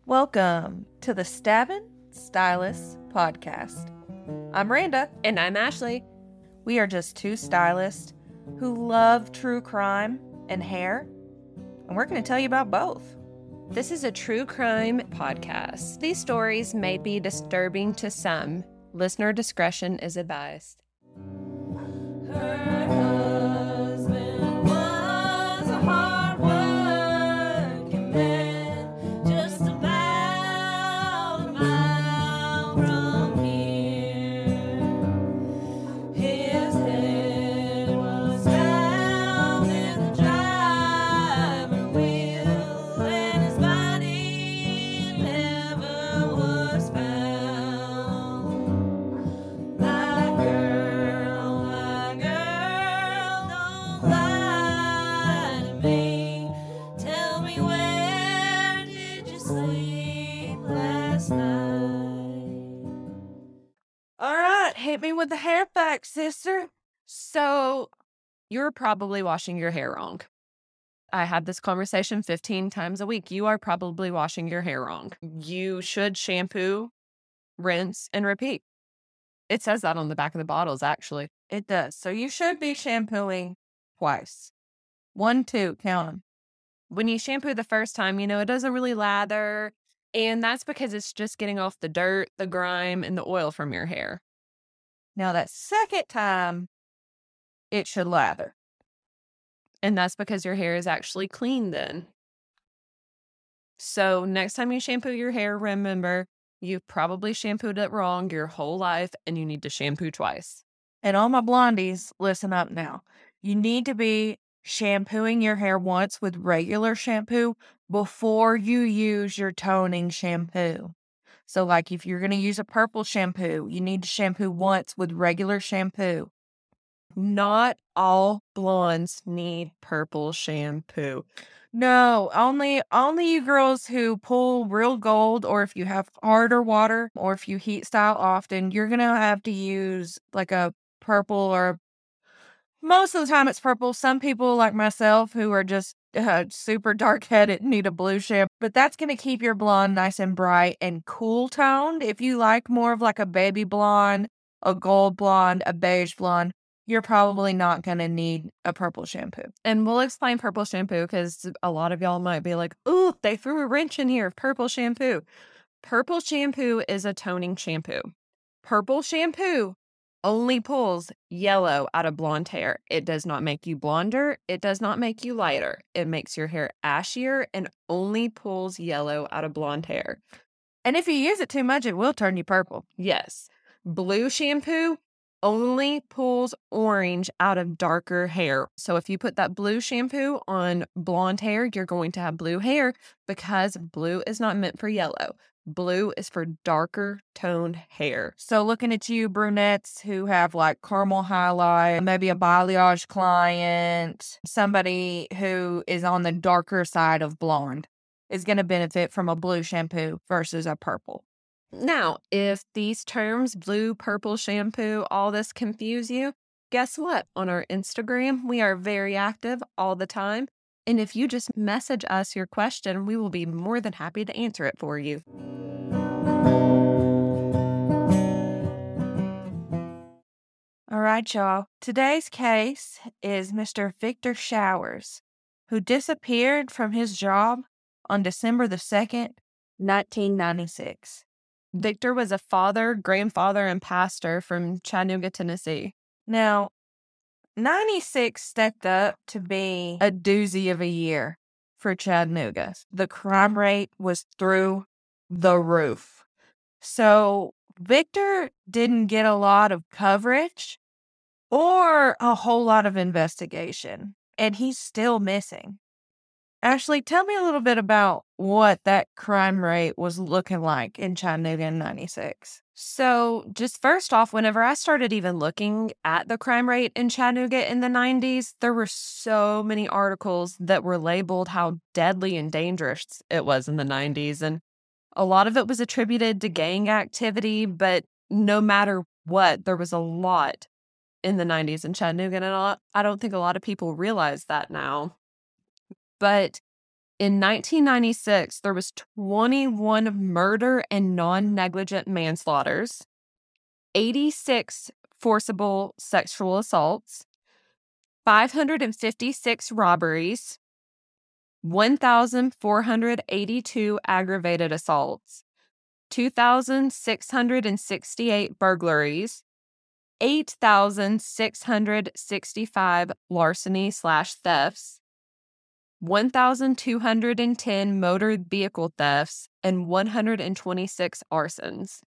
Welcome to the Stabbin' Stylists podcast. I'm Randa. And I'm Ashley. We are just two stylists who love true crime and hair, and we're going to tell you about both. This is a true crime podcast. These stories may be disturbing to some. Listener discretion is advised. Hit me with the hair facts, sister. So, you're probably washing your hair wrong. I have this conversation 15 times a week. You are probably washing your hair wrong. You should shampoo, rinse, and repeat. It says that on the back of the bottles, actually. It does. So you should be shampooing twice. 1, 2, count them. When you shampoo the first time, it doesn't really lather. And that's because it's just getting off the dirt, the grime, and the oil from your hair. Now that second time, it should lather. And that's because your hair is actually clean then. So next time you shampoo your hair, remember, you've probably shampooed it wrong your whole life and you need to shampoo twice. And all my blondies, listen up now. You need to be shampooing your hair once with regular shampoo before you use your toning shampoo. So like if you're going to use a purple shampoo, you need to shampoo once with regular shampoo. Not all blondes need purple shampoo. No, only you girls who pull real gold, or if you have harder water, or if you heat style often, you're going to have to use like a purple, or most of the time it's purple. Some people like myself who are just super dark-headed need a blue shampoo, but that's going to keep your blonde nice and bright and cool toned. If you like more of like a baby blonde, a gold blonde, a beige blonde, you're probably not going to need a purple shampoo. And we'll explain purple shampoo because a lot of y'all might be like, ooh, they threw a wrench in here, purple shampoo. Purple shampoo is a toning shampoo. Purple shampoo only pulls yellow out of blonde hair. It does not make you blonder. It does not make you lighter. It makes your hair ashier and only pulls yellow out of blonde hair. And if you use it too much, it will turn you purple. Yes. Blue shampoo only pulls orange out of darker hair. So if you put that blue shampoo on blonde hair, you're going to have blue hair because blue is not meant for yellow. Blue is for darker toned hair. So looking at you brunettes who have like caramel highlight, maybe a balayage client, somebody who is on the darker side of blonde is going to benefit from a blue shampoo versus a purple. Now, if these terms, blue, purple shampoo, all this confuse you, guess what? On our Instagram, we are very active all the time. And if you just message us your question, we will be more than happy to answer it for you. All right, y'all. Today's case is Mr. Victor Showers, who disappeared from his job on December the 2nd, 1996. Victor was a father, grandfather, and pastor from Chattanooga, Tennessee. Now, 96 stepped up to be a doozy of a year for Chattanooga. The crime rate was through the roof. So Victor didn't get a lot of coverage or a whole lot of investigation, and he's still missing. Ashley, tell me a little bit about what that crime rate was looking like in Chattanooga in 96. So just first off, whenever I started even looking at the crime rate in Chattanooga in the 90s, there were so many articles that were labeled how deadly and dangerous it was in the 90s. And a lot of it was attributed to gang activity, but no matter what, there was a lot in the 90s in Chattanooga. And I don't think a lot of people realize that now. But In 1996, there was 21 murder and non-negligent manslaughters, 86 forcible sexual assaults, 556 robberies, 1,482 aggravated assaults, 2,668 burglaries, 8,665 larceny/thefts, 1,210 motor vehicle thefts, and 126 arsons.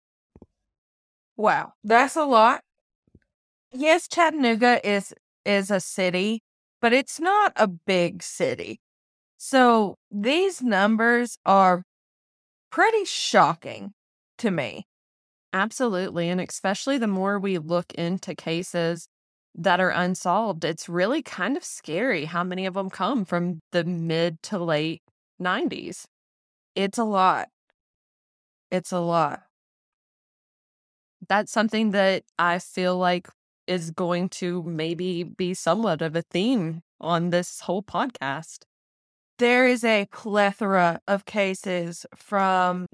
Wow, that's a lot. Yes, Chattanooga is a city, but it's not a big city. So these numbers are pretty shocking to me. Absolutely. And especially the more we look into cases that are unsolved, it's really kind of scary how many of them come from the mid to late 90s. It's a lot. It's a lot. That's something that I feel like is going to maybe be somewhat of a theme on this whole podcast. There is a plethora of cases from,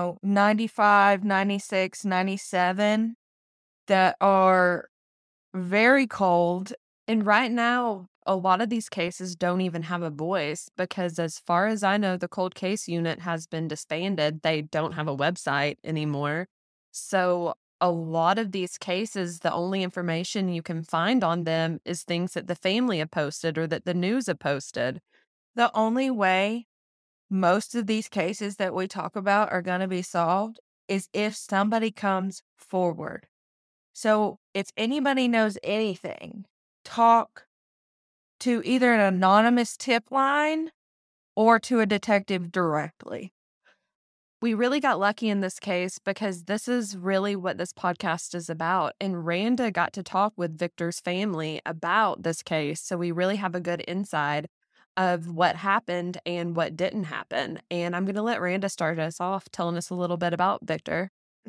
95, 96, 97 that are very cold. And right now, a lot of these cases don't even have a voice because, as far as I know, the cold case unit has been disbanded. They don't have a website anymore. So, a lot of these cases, the only information you can find on them is things that the family have posted or that the news have posted. The only way most of these cases that we talk about are going to be solved is if somebody comes forward. So if anybody knows anything, talk to either an anonymous tip line or to a detective directly. We really got lucky in this case because this is really what this podcast is about. And Randa got to talk with Victor's family about this case. So we really have a good insight of what happened and what didn't happen. And I'm going to let Randa start us off telling us a little bit about Victor.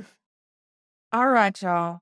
All right, y'all.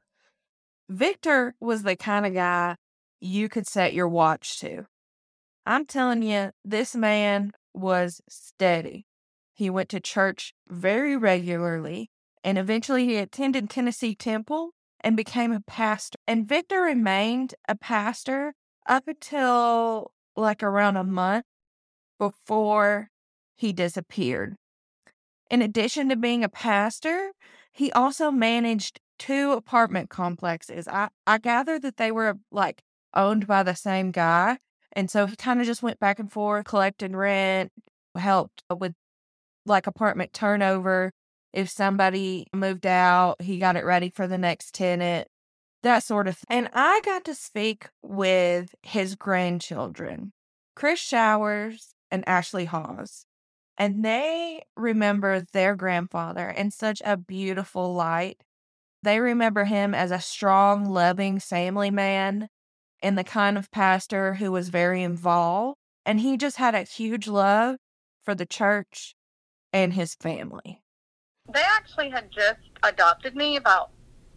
Victor was the kind of guy you could set your watch to. I'm telling you, this man was steady. He went to church very regularly, and eventually he attended Tennessee Temple and became a pastor. And Victor remained a pastor up until like around a month before he disappeared. In addition to being a pastor, he also managed 2 apartment complexes. I gather that they were like owned by the same guy. And so he kind of just went back and forth, collected rent, helped with like apartment turnover. If somebody moved out, he got it ready for the next tenant, that sort of thing. And I got to speak with his grandchildren, Chris Showers and Ashley Hawes. And they remember their grandfather in such a beautiful light. They remember him as a strong, loving family man and the kind of pastor who was very involved. And he just had a huge love for the church and his family. They actually had just adopted me about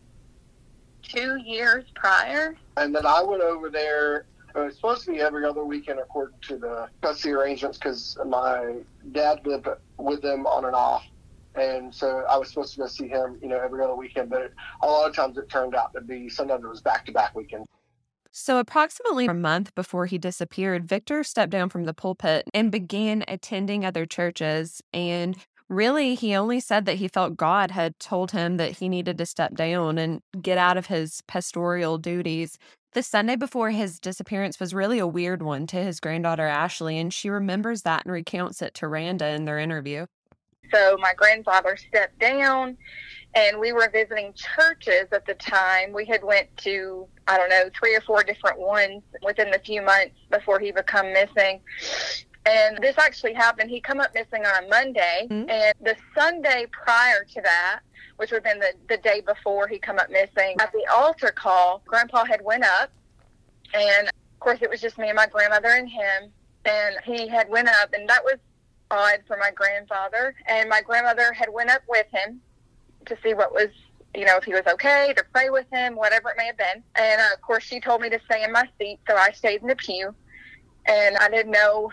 2 years prior. And then I went over there. It was supposed to be every other weekend according to the custody arrangements because my dad lived with them on and off. And so I was supposed to go see him, every other weekend. But a lot of times it turned out to be sometimes it was back-to-back weekends. So, approximately a month before he disappeared, Victor stepped down from the pulpit and began attending other churches. And really, he only said that he felt God had told him that he needed to step down and get out of his pastoral duties. The Sunday before his disappearance was really a weird one to his granddaughter, Ashley, and she remembers that and recounts it to Randa in their interview. So my grandfather stepped down, and we were visiting churches at the time. We had went to, 3 or 4 different ones within the few months before he become missing. And this actually happened. He come up missing on a Monday, and the Sunday prior to that, which would have been the day before he come up missing, at the altar call, Grandpa had went up, and of course it was just me and my grandmother and him, and he had went up, and that was odd for my grandfather, and my grandmother had went up with him to see what was, if he was okay, to pray with him, whatever it may have been. And of course she told me to stay in my seat, so I stayed in the pew, and I didn't know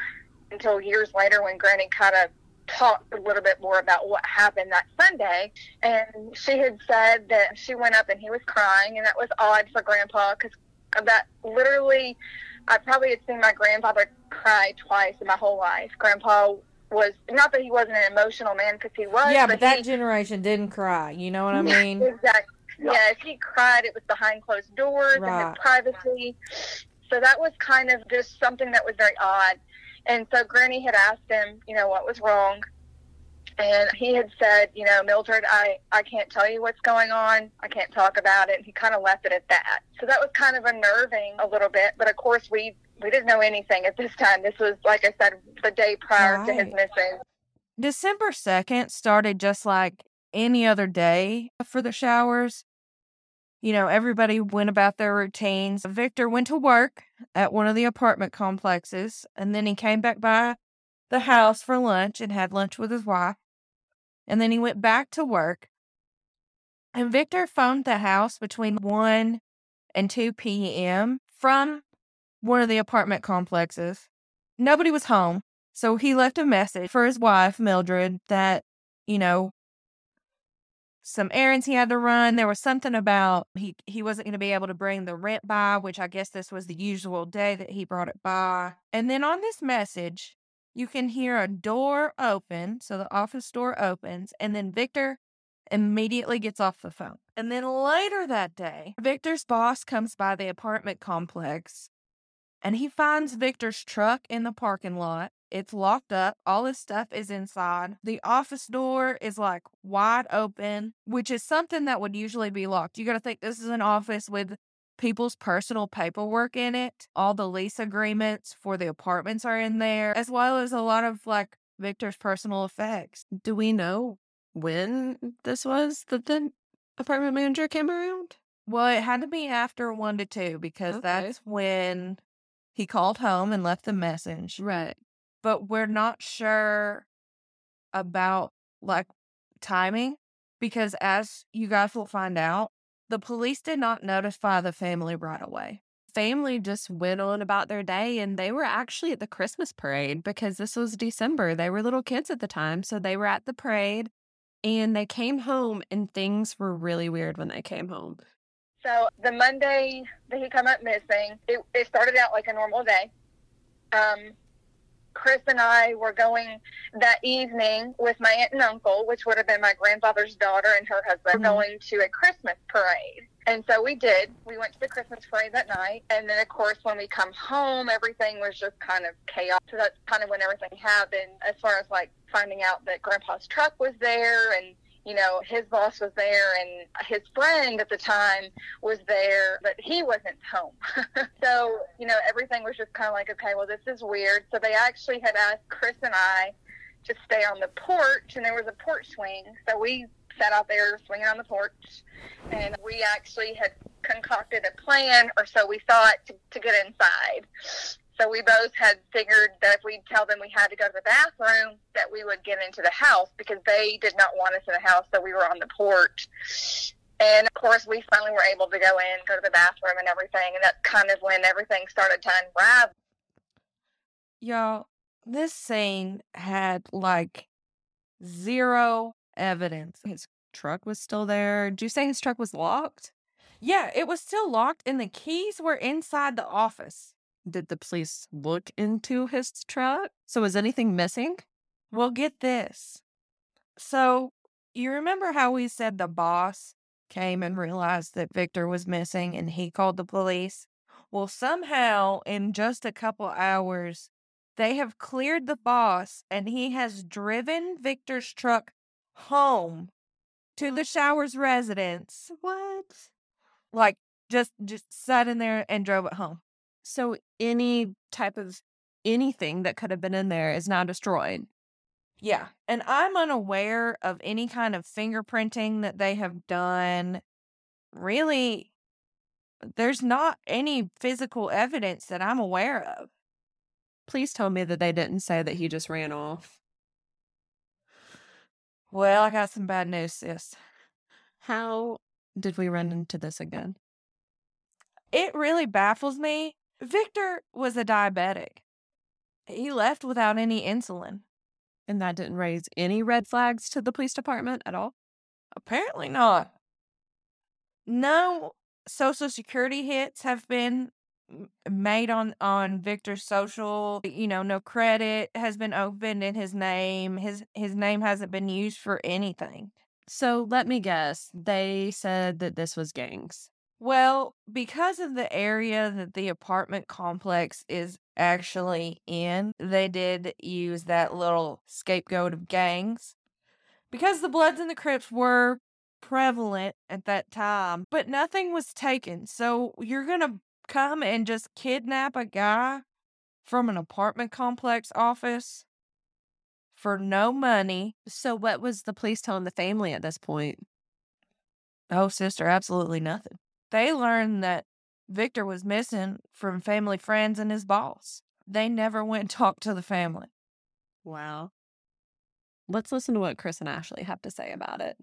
until years later when Granny kind of talked a little bit more about what happened that Sunday. And she had said that she went up and he was crying, and that was odd for Grandpa because that literally, I probably had seen my grandfather cry twice in my whole life. Grandpa was, not that he wasn't an emotional man, because he was. Yeah, but that generation didn't cry. You know what I mean? Exactly. Yeah, if he cried, it was behind closed doors and his privacy. So that was kind of just something that was very odd. And so Granny had asked him, what was wrong. And he had said, Mildred, I can't tell you what's going on. I can't talk about it. And he kind of left it at that. So that was kind of unnerving a little bit. But of course, we didn't know anything at this time. This was, like I said, the day prior to his missing. December 2nd started just like any other day for the Showers. Everybody went about their routines. Victor went to work at one of the apartment complexes, and then he came back by the house for lunch and had lunch with his wife. And then he went back to work. And Victor phoned the house between 1 and 2 p.m. from one of the apartment complexes. Nobody was home. So he left a message for his wife, Mildred, that, some errands he had to run. There was something about he wasn't going to be able to bring the rent by, which I guess this was the usual day that he brought it by. And then on this message, you can hear a door open. So the office door opens, and then Victor immediately gets off the phone. And then later that day, Victor's boss comes by the apartment complex, and he finds Victor's truck in the parking lot. It's locked up. All his stuff is inside. The office door is like wide open, which is something that would usually be locked. You got to think this is an office with people's personal paperwork in it. All the lease agreements for the apartments are in there, as well as a lot of like Victor's personal effects. Do we know when this was that the apartment manager came around? Well, it had to be after 1 to 2 because that's when he called home and left the message. Right. But we're not sure about like timing because, as you guys will find out, the police did not notify the family right away. Family just went on about their day, and they were actually at the Christmas parade because this was December. They were little kids at the time, so they were at the parade, and they came home, and things were really weird when they came home. So the Monday that he come up missing, it started out like a normal day. Chris and I were going that evening with my aunt and uncle, which would have been my grandfather's daughter and her husband, going to a Christmas parade. And so we did. We went to the Christmas parade that night. And then, of course, when we come home, everything was just kind of chaos. So that's kind of when everything happened, as far as like finding out that Grandpa's truck was there, and his boss was there, and his friend at the time was there, but he wasn't home. So, everything was just kind of like, okay, well, this is weird. So they actually had asked Chris and I to stay on the porch, and there was a porch swing. So we sat out there swinging on the porch, and we actually had concocted a plan, or so we thought, to get inside. So we both had figured that if we'd tell them we had to go to the bathroom, that we would get into the house, because they did not want us in the house, so we were on the porch. And, of course, we finally were able to go in, go to the bathroom and everything, and that's kind of when everything started to unravel. Y'all, this scene had, like, zero evidence. His truck was still there. Did you say his truck was locked? Yeah, it was still locked, and the keys were inside the office. Did the police look into his truck? So was anything missing? Well, get this. So, you remember how we said the boss came and realized that Victor was missing and he called the police? Well, somehow, in just a couple hours, they have cleared the boss, and he has driven Victor's truck home to the Showers residence. What? Like, just sat in there and drove it home. So any type of anything that could have been in there is now destroyed. Yeah. And I'm unaware of any kind of fingerprinting that they have done. Really, there's not any physical evidence that I'm aware of. Please tell me that they didn't say that he just ran off. Well, I got some bad news, sis. How did we run into this again? It really baffles me. Victor was a diabetic. He left without any insulin. And that didn't raise any red flags to the police department at all? Apparently not. No social security hits have been made on Victor's social. No credit has been opened in his name. His name hasn't been used for anything. So let me guess. They said that this was gangs. Well, because of the area that the apartment complex is actually in, they did use that little scapegoat of gangs. Because the Bloods and the Crips were prevalent at that time, but nothing was taken. So you're going to come and just kidnap a guy from an apartment complex office for no money. So what was the police telling the family at this point? Oh, sister, absolutely nothing. They learned that Victor was missing from family, friends, and his boss. They never went and talked to the family. Wow. Let's listen to what Chris and Ashley have to say about it.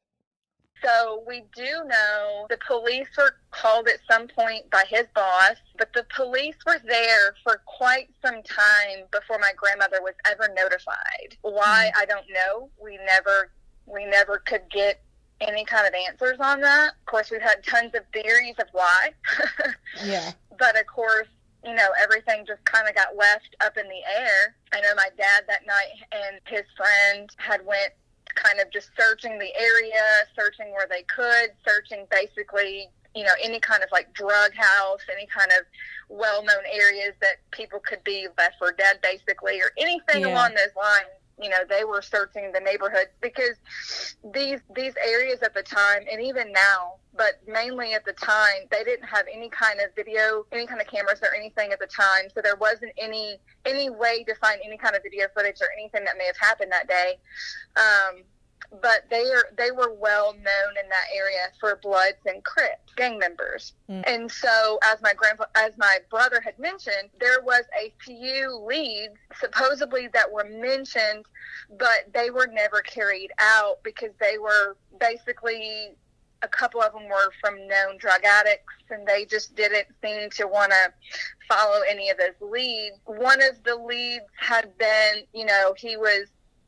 So we do know the police were called at some point by his boss, but the police were there for quite some time before my grandmother was ever notified. Why, I don't know. We never could get any kind of answers on that. Of course, we've had tons of theories of why. Yeah. But of course, everything just kind of got left up in the air. I know my dad that night and his friend had went kind of just searching the area, searching where they could, searching basically, any kind of like drug house, any kind of well-known areas that people could be left for dead basically, or anything along those lines. They were searching the neighborhoods because these areas at the time, and even now, but mainly at the time, they didn't have any kind of video, any kind of cameras or anything at the time. So there wasn't any way to find any kind of video footage or anything that may have happened that day. But they were well known in that area for Bloods and Crips, gang members. And so, as my brother had mentioned, there was a few leads supposedly that were mentioned, but they were never carried out because they were basically, a couple of them were from known drug addicts, and they just didn't seem to want to follow any of those leads. One of the leads had been, he was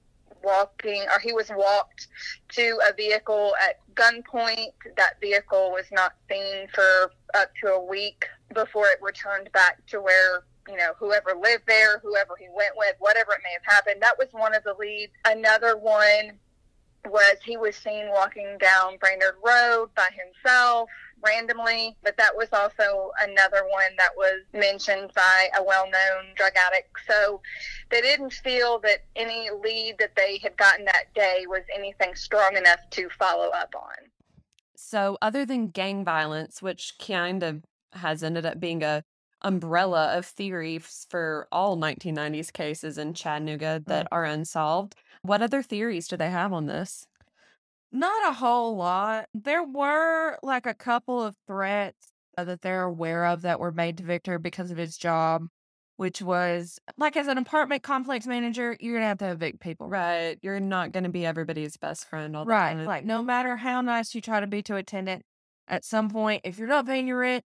walked to a vehicle at gunpoint. That vehicle was not seen for up to a week before it returned back to where, whoever lived there, whoever he went with, whatever it may have happened. That was one of the leads. Another one was he was seen walking down Brainerd Road by himself randomly, but that was also another one that was mentioned by a well-known drug addict. So they didn't feel that any lead that they had gotten that day was anything strong enough to follow up on. So other than gang violence, which kind of has ended up being a umbrella of theories for all 1990s cases in Chattanooga that are unsolved, what other theories do they have on this? Not a whole lot. There were like a couple of threats that they're aware of that were made to Victor because of his job, which was like as an apartment complex manager, you're going to evict people. Right. You're not going to be everybody's best friend all the Right. time. Like no matter how nice you try to be to a tenant, at some point, if you're not paying your rent,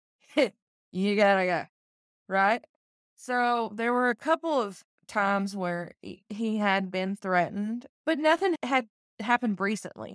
you gotta go. Right? So there were a couple of times where he had been threatened, but nothing had happened recently,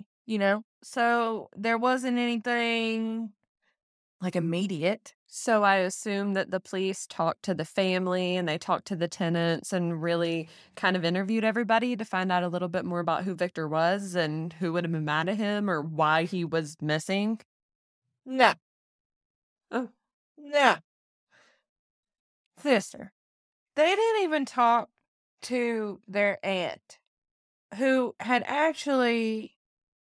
So there wasn't anything like immediate. So I assume that the police talked to the family and they talked to the tenants and really kind of interviewed everybody to find out a little bit more about who Victor was and who would have been mad at him or why he was missing. No. Oh. No. Sister, they didn't even talk to their aunt, who had actually.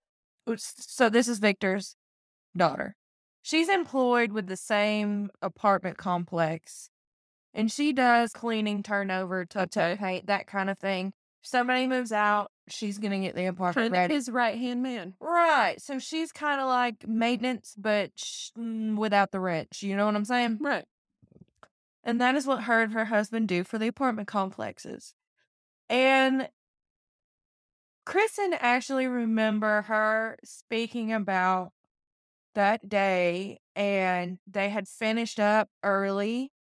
So this is Victor's daughter. She's employed with the same apartment complex, and she does cleaning, turnover, touch-up paint, that kind of thing. If somebody moves out, she's going to get the apartment ready. His right-hand man. Right. So she's kind of like maintenance, but without the rich. You know what I'm saying? Right. And that is what her and her husband do for the apartment complexes. And Kristen actually remember her speaking about that day, and they had finished up early.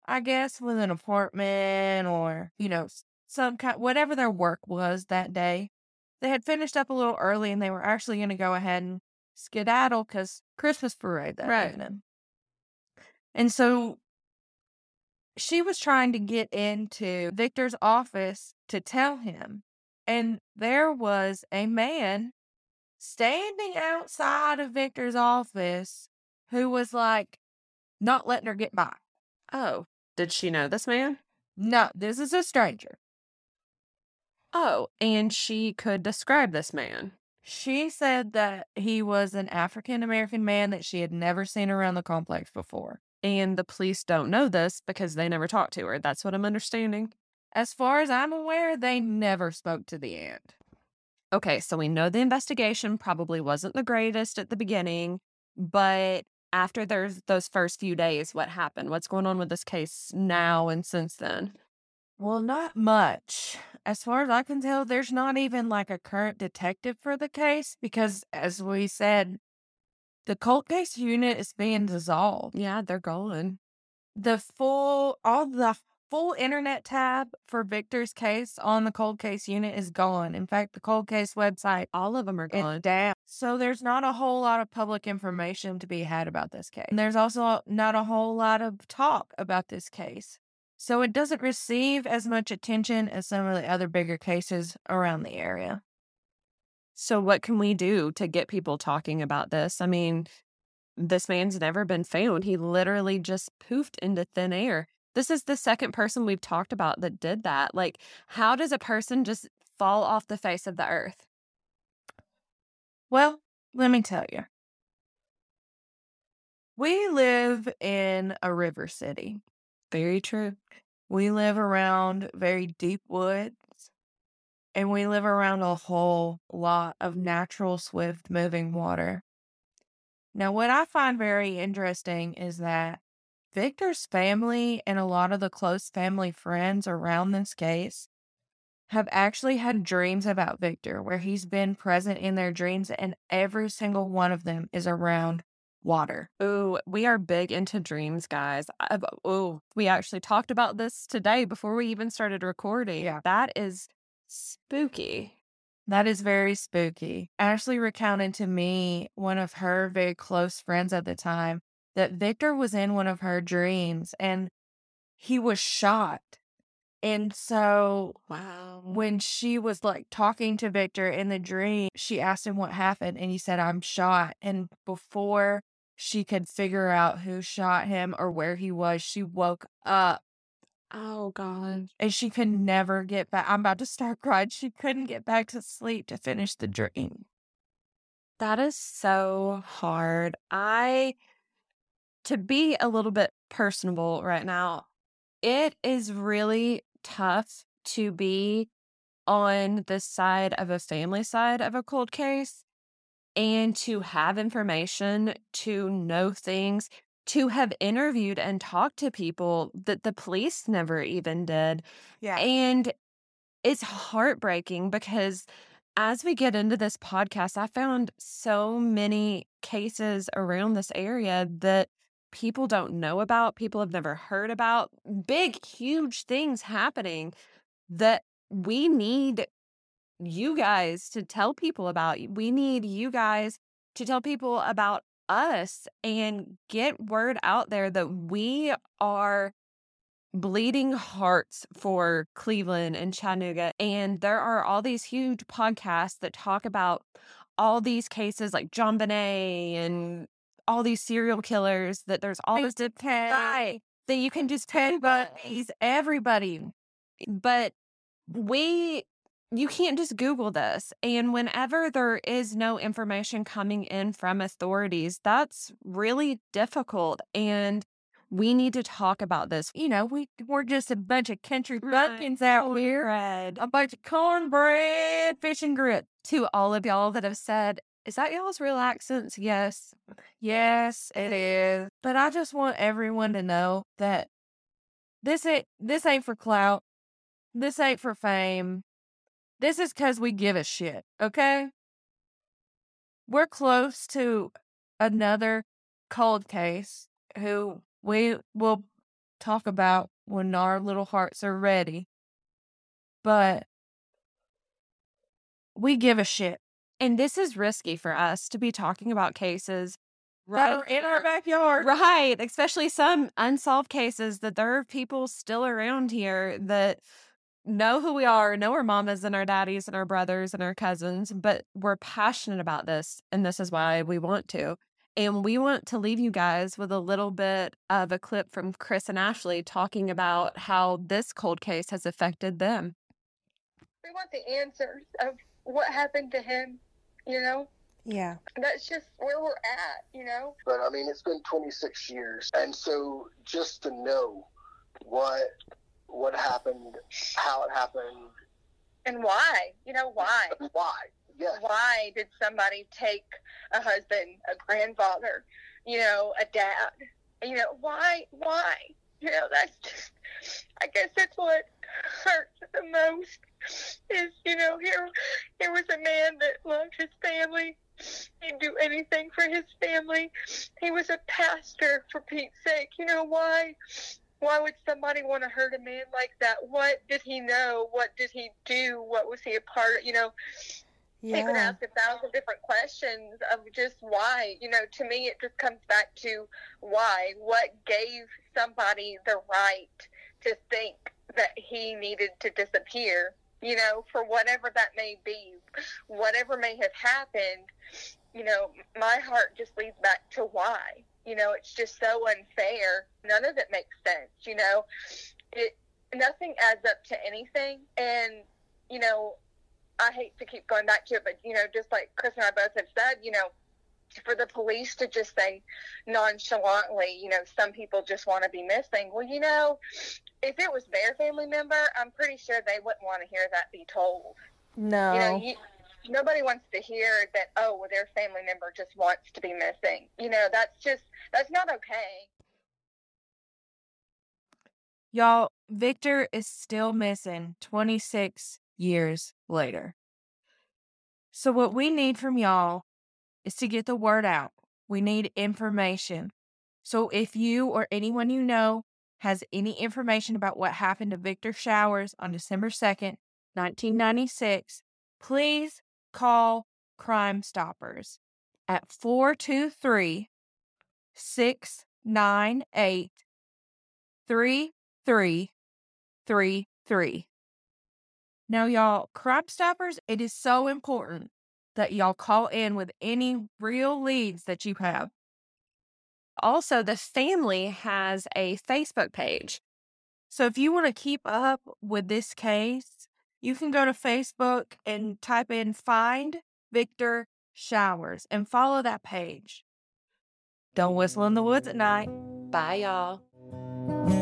I guess, with an apartment or, some kind, whatever their work was that day. They had finished up a little early and they were actually going to go ahead and skedaddle because Christmas parade that Right. evening. And so she was trying to get into Victor's office to tell him. And there was a man standing outside of Victor's office who was like not letting her get by. Oh, did she know this man? No, this is a stranger. Oh, and she could describe this man. She said that he was an African American man that she had never seen around the complex before. And the police don't know this because they never talked to her. That's what I'm understanding. As far as I'm aware, they never spoke to the aunt. Okay, so we know the investigation probably wasn't the greatest at the beginning, but after there's those first few days, what happened? What's going on with this case now and since then? Well, not much. As far as I can tell, there's not even like a current detective for the case because, as we said, the cold case unit is being dissolved. Yeah, they're gone. All the full internet tab for Victor's case on the cold case unit is gone. In fact, the cold case website All of them are gone. is down. So there's not a whole lot of public information to be had about this case. And there's also not a whole lot of talk about this case. So it doesn't receive as much attention as some of the other bigger cases around the area. So what can we do to get people talking about this? I mean, this man's never been found. He literally just poofed into thin air. This is the second person we've talked about that did that. Like, how does a person just fall off the face of the earth? Well, let me tell you. We live in a river city. Very true. We live around very deep woods, and we live around a whole lot of natural, swift moving water. Now, what I find very interesting is that Victor's family and a lot of the close family friends around this case have actually had dreams about Victor where he's been present in their dreams, and every single one of them is around water. Ooh, we are big into dreams, guys. We actually talked about this today before we even started recording. Yeah. That is spooky. That is very spooky. Ashley recounted to me, one of her very close friends at the time, that Victor was in one of her dreams and he was shot. And so Wow. when she was like talking to Victor in the dream, she asked him what happened and he said, "I'm shot." And before she could figure out who shot him or where he was, she woke up Oh, God. and she could never get back. I'm about to start crying. She couldn't get back to sleep to finish the dream. That is so hard. To be a little bit personable right now, it is really tough to be on the side of a family side of a cold case and to have information, to know things, to have interviewed and talked to people that the police never even did. Yeah. And it's heartbreaking because as we get into this podcast, I found so many cases around this area that people don't know about, people have never heard about, big, huge things happening that we need you guys to tell people about. We need you guys to tell people about us and get word out there that we are bleeding hearts for Cleveland and Chattanooga. And there are all these huge podcasts that talk about all these cases like John Bonet and all these serial killers, that there's all this Right. that you can just He's everybody. but you can't just Google this. And whenever there is no information coming in from authorities, that's really difficult. And we need to talk about this. We're just a bunch of country Right. bumpkins out here. Bread. A bunch of cornbread, fish and grits. To all of y'all that have said, is that y'all's real accents? Yes. Yes, it is. But I just want everyone to know that this ain't for clout. This ain't for fame. This is because we give a shit, okay? We're close to another cold case who we will talk about when our little hearts are ready. But we give a shit. And this is risky for us to be talking about cases That are in our backyard. right, especially some unsolved cases that there are people still around here that know who we are, know our mamas and our daddies and our brothers and our cousins, but we're passionate about this, and this is why we want to. And we want to leave you guys with a little bit of a clip from Chris and Ashley talking about how this cold case has affected them. We want the answers of what happened to him, you know? Yeah. That's just where we're at, you know? But I mean, it's been 26 years. And so just to know what happened, how it happened. And why? You know, why? Why? Yes. Why did somebody take a husband, a grandfather, you know, a dad? You know, why? You know, that's just, I guess that's what hurts the most is, you know, here was a man that loved his family. He'd do anything for his family. He was a pastor, for Pete's sake. You know, why would somebody want to hurt a man like that? What did he know? What did he do? What was he a part of? You know, he could ask 1,000 different questions of just why. You know, to me, it just comes back to why. What gave somebody the right to think that he needed to disappear? You know, for whatever that may be, whatever may have happened, you know, my heart just leads back to why. You know, it's just so unfair. None of it makes sense, you know. Nothing adds up to anything. And, you know, I hate to keep going back to it, but, you know, just like Chris and I both have said, you know, for the police to just say nonchalantly, you know, some people just want to be missing. Well, you know, if it was their family member, I'm pretty sure they wouldn't want to hear that be told. No. You know, nobody wants to hear that, oh, well, their family member just wants to be missing. You know, that's not okay. Y'all, Victor is still missing 26 years later. So what we need from y'all is to get the word out. We need information. So if you or anyone you know has any information about what happened to Victor Showers on December 2nd, 1996, please call Crime Stoppers at 423-698-3333. Now, y'all, Crime Stoppers, it is so important that y'all call in with any real leads that you have. Also, the family has a Facebook page. So if you want to keep up with this case, you can go to Facebook and type in Find Victor Showers and follow that page. Don't whistle in the woods at night. Bye, y'all.